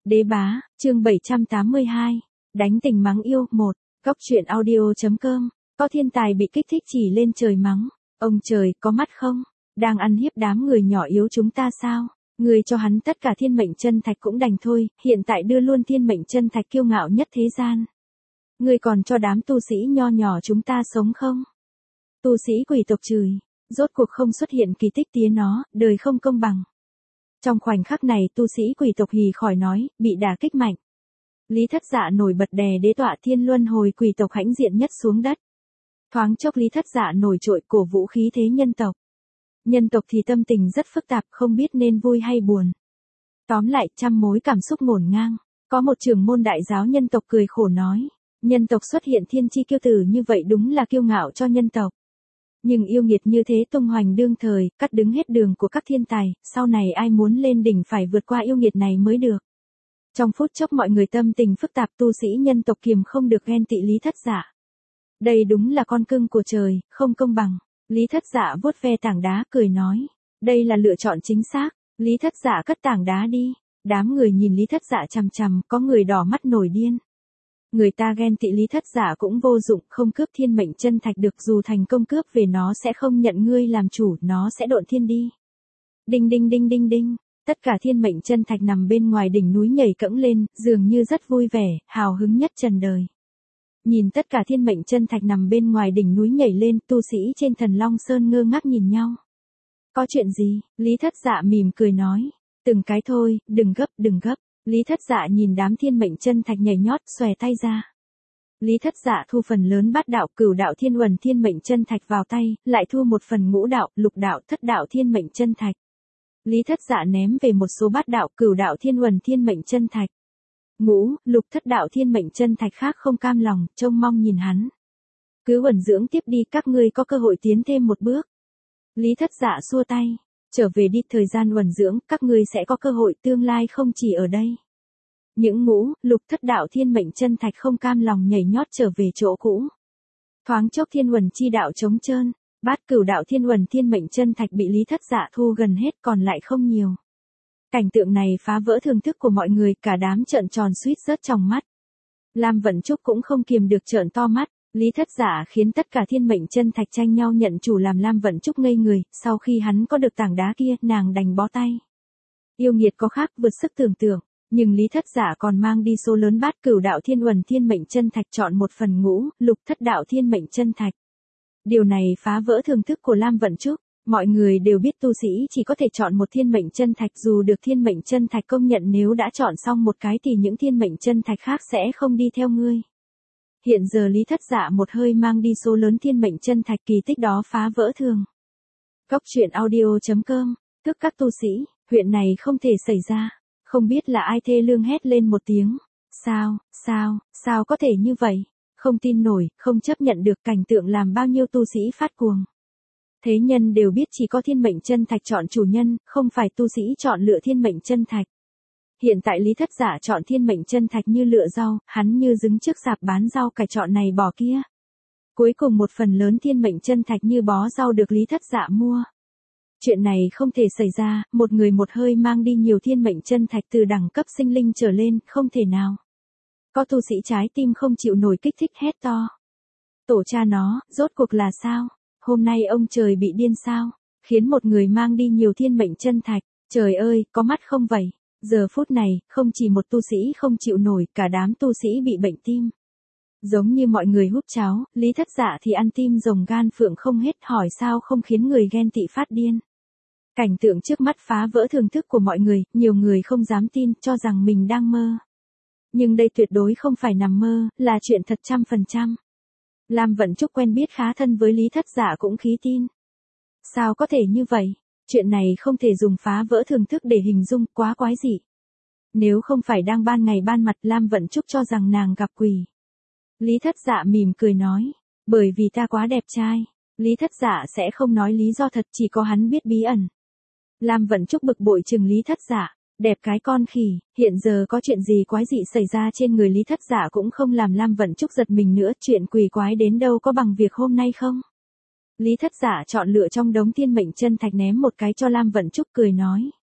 Đế bá, chương 782. Đánh tình mắng yêu 1. Góc truyện audio.com. Có thiên tài bị kích thích chỉ lên trời mắng. Ông trời, có mắt không? Đang ăn hiếp đám người nhỏ yếu chúng ta sao? Người cho hắn tất cả thiên mệnh chân thạch cũng đành thôi, hiện tại đưa luôn thiên mệnh chân thạch kiêu ngạo nhất thế gian. Người còn cho đám tu sĩ nho nhỏ chúng ta sống không? Tu sĩ quỷ tộc chửi, rốt cuộc không xuất hiện kỳ tích tía nó, đời không công bằng. Trong khoảnh khắc này tu sĩ quỷ tộc hì khỏi nói, bị đả kích mạnh. Lý Thất Dạ nổi bật đè đế tọa thiên luân hồi quỷ tộc hãnh diện nhất xuống đất. Thoáng chốc Lý Thất Dạ nổi trội cổ vũ khí thế nhân tộc. Nhân tộc thì tâm tình rất phức tạp, không biết nên vui hay buồn. Tóm lại, trăm mối cảm xúc ngổn ngang. Có một trưởng môn đại giáo nhân tộc cười khổ nói, nhân tộc xuất hiện thiên chi kiêu tử như vậy đúng là kiêu ngạo cho nhân tộc. Nhưng yêu nghiệt như thế tung hoành đương thời, cắt đứng hết đường của các thiên tài, sau này ai muốn lên đỉnh phải vượt qua yêu nghiệt này mới được. Trong phút chốc mọi người tâm tình phức tạp, tu sĩ nhân tộc kiềm không được ghen tị Lý Thất Dạ. Đây đúng là con cưng của trời, không công bằng. Lý Thất Dạ vuốt ve tảng đá cười nói, đây là lựa chọn chính xác. Lý Thất Dạ cất tảng đá đi. Đám người nhìn Lý Thất Dạ chằm chằm, có người đỏ mắt nổi điên. Người ta ghen tị Lý Thất Dạ cũng vô dụng, không cướp thiên mệnh chân thạch được, dù thành công cướp về nó sẽ không nhận ngươi làm chủ, nó sẽ độn thiên đi. Đinh đinh đinh đinh đinh, tất cả thiên mệnh chân thạch nằm bên ngoài đỉnh núi nhảy cẫng lên, dường như rất vui vẻ, hào hứng nhất trần đời. Nhìn tất cả thiên mệnh chân thạch nằm bên ngoài đỉnh núi nhảy lên, tu sĩ trên Thần Long Sơn ngơ ngác nhìn nhau. Có chuyện gì? Lý Thất Dạ mỉm cười nói, từng cái thôi, đừng gấp đừng gấp. Lý Thất Dạ nhìn đám thiên mệnh chân thạch nhảy nhót, xòe tay ra. Lý Thất Dạ thu phần lớn bát đạo, cửu đạo, thiên uẩn thiên mệnh chân thạch vào tay, lại thu một phần ngũ đạo, lục đạo, thất đạo thiên mệnh chân thạch. Lý Thất Dạ ném về một số bát đạo, cửu đạo, thiên uẩn thiên mệnh chân thạch. Ngũ, lục, thất đạo thiên mệnh chân thạch khác không cam lòng, trông mong nhìn hắn. Cứ uẩn dưỡng tiếp đi, các ngươi có cơ hội tiến thêm một bước. Lý Thất Dạ xua tay. Trở về đi, thời gian uẩn dưỡng, các ngươi sẽ có cơ hội tương lai không chỉ ở đây. Những ngũ, lục, thất đạo thiên mệnh chân thạch không cam lòng nhảy nhót trở về chỗ cũ. Thoáng chốc thiên uẩn chi đạo trống trơn, bát cửu đạo thiên uẩn thiên mệnh chân thạch bị Lý Thất Dạ thu gần hết, còn lại không nhiều. Cảnh tượng này phá vỡ thưởng thức của mọi người, cả đám trợn tròn suýt rớt trong mắt. Lam Vận Trúc cũng không kiềm được trợn to mắt. Lý Thất Dạ khiến tất cả thiên mệnh chân thạch tranh nhau nhận chủ, làm Lam Vận Trúc ngây người, sau khi hắn có được tảng đá kia, nàng đành bó tay. Yêu nghiệt có khác vượt sức tưởng tượng, nhưng Lý Thất Dạ còn mang đi số lớn bát cửu đạo thiên uẩn thiên mệnh chân thạch, chọn một phần ngũ, lục, thất đạo thiên mệnh chân thạch. Điều này phá vỡ thưởng thức của Lam Vận Trúc, mọi người đều biết tu sĩ chỉ có thể chọn một thiên mệnh chân thạch, dù được thiên mệnh chân thạch công nhận nếu đã chọn xong một cái thì những thiên mệnh chân thạch khác sẽ không đi theo ngươi. Hiện giờ Lý Thất Dạ một hơi mang đi số lớn thiên mệnh chân thạch, kỳ tích đó phá vỡ thường. Góc truyện audio.com, tức các tu sĩ, huyện này không thể xảy ra. Không biết là ai thê lương hét lên một tiếng. Sao có thể như vậy? Không tin nổi, không chấp nhận được, cảnh tượng làm bao nhiêu tu sĩ phát cuồng. Thế nhân đều biết chỉ có thiên mệnh chân thạch chọn chủ nhân, không phải tu sĩ chọn lựa thiên mệnh chân thạch. Hiện tại Lý Thất Dạ chọn thiên mệnh chân thạch như lựa rau, hắn như đứng trước sạp bán rau cải chọn này bỏ kia. Cuối cùng một phần lớn thiên mệnh chân thạch như bó rau được Lý Thất Dạ mua. Chuyện này không thể xảy ra, một người một hơi mang đi nhiều thiên mệnh chân thạch từ đẳng cấp sinh linh trở lên, không thể nào. Có tu sĩ trái tim không chịu nổi kích thích hét to. Tổ cha nó, rốt cuộc là sao? Hôm nay ông trời bị điên sao? Khiến một người mang đi nhiều thiên mệnh chân thạch, trời ơi, có mắt không vậy? Giờ phút này, không chỉ một tu sĩ không chịu nổi, cả đám tu sĩ bị bệnh tim. Giống như mọi người húp cháo, Lý Thất Dạ thì ăn tim rồng gan phượng không hết, hỏi sao không khiến người ghen tị phát điên. Cảnh tượng trước mắt phá vỡ thưởng thức của mọi người, nhiều người không dám tin, cho rằng mình đang mơ. Nhưng đây tuyệt đối không phải nằm mơ, là chuyện thật 100%. Lam Vận Trúc quen biết khá thân với Lý Thất Dạ cũng khí tin. Sao có thể như vậy? Chuyện này không thể dùng phá vỡ thưởng thức để hình dung, quá quái dị. Nếu không phải đang ban ngày ban mặt, Lam Vận Trúc cho rằng nàng gặp quỷ. Lý Thất Dạ mỉm cười nói, bởi vì ta quá đẹp trai. Lý Thất Dạ sẽ không nói lý do thật, chỉ có hắn biết bí ẩn. Lam Vận Trúc bực bội chừng Lý Thất Dạ, đẹp cái con khỉ, hiện giờ có chuyện gì quái dị xảy ra trên người Lý Thất Dạ cũng không làm Lam Vận Trúc giật mình nữa, chuyện quỷ quái đến đâu có bằng việc hôm nay không? Lý Thất Dạ chọn lựa trong đống thiên mệnh chân thạch ném một cái cho Lam Vận Trúc cười nói.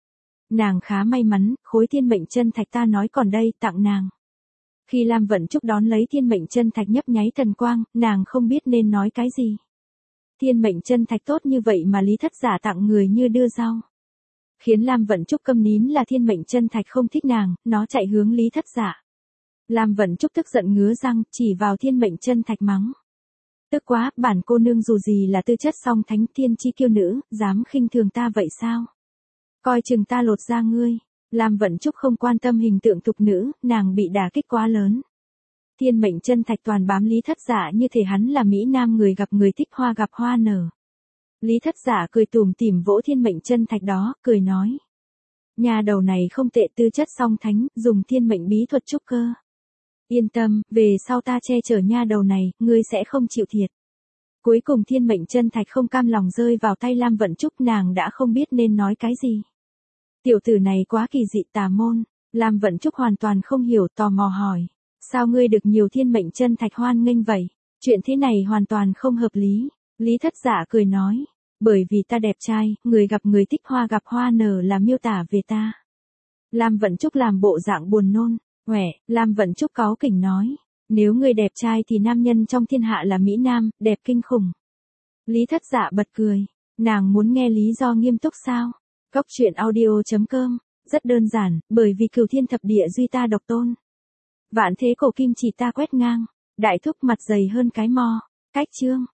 Nàng khá may mắn, khối thiên mệnh chân thạch ta nói còn đây, tặng nàng. Khi Lam Vận Trúc đón lấy thiên mệnh chân thạch nhấp nháy thần quang, nàng không biết nên nói cái gì. Thiên mệnh chân thạch tốt như vậy mà Lý Thất Giả tặng người như đưa rau. Khiến Lam Vận Trúc câm nín là thiên mệnh chân thạch không thích nàng, nó chạy hướng Lý Thất Giả. Lam Vận Trúc tức giận ngứa răng, chỉ vào thiên mệnh chân thạch mắng. Tức quá, bản cô nương dù gì là tư chất song thánh thiên chi kiêu nữ, dám khinh thường ta vậy sao? Coi chừng ta lột da ngươi. Lam Vận Trúc không quan tâm hình tượng thục nữ, nàng bị đả kích quá lớn. Thiên mệnh chân thạch toàn bám Lý Thất Giả như thể hắn là Mỹ Nam người gặp người thích hoa gặp hoa nở. Lý Thất Giả cười tủm tỉm vỗ thiên mệnh chân thạch đó, cười nói. Nhà đầu này không tệ, tư chất song thánh, dùng thiên mệnh bí thuật trúc cơ. Yên tâm, về sau ta che chở nha đầu này, ngươi sẽ không chịu thiệt. Cuối cùng thiên mệnh chân thạch không cam lòng rơi vào tay Lam Vận Trúc, nàng đã không biết nên nói cái gì. Tiểu tử này quá kỳ dị tà môn, Lam Vận Trúc hoàn toàn không hiểu, tò mò hỏi. Sao ngươi được nhiều thiên mệnh chân thạch hoan nghênh vậy? Chuyện thế này hoàn toàn không hợp lý. Lý Thất Giả cười nói. Bởi vì ta đẹp trai, người gặp người thích hoa gặp hoa nở là miêu tả về ta. Lam Vận Trúc làm bộ dạng buồn nôn. Lam Vận Trúc cáu kỉnh nói. Nếu người đẹp trai thì nam nhân trong thiên hạ là Mỹ Nam, đẹp kinh khủng. Lý Thất Giả bật cười. Nàng muốn nghe lý do nghiêm túc sao? Cốc truyện audio.com. Rất đơn giản, bởi vì cửu thiên thập địa duy ta độc tôn. Vạn thế cổ kim chỉ ta quét ngang. Đại thúc mặt dày hơn cái mò. Cách chương.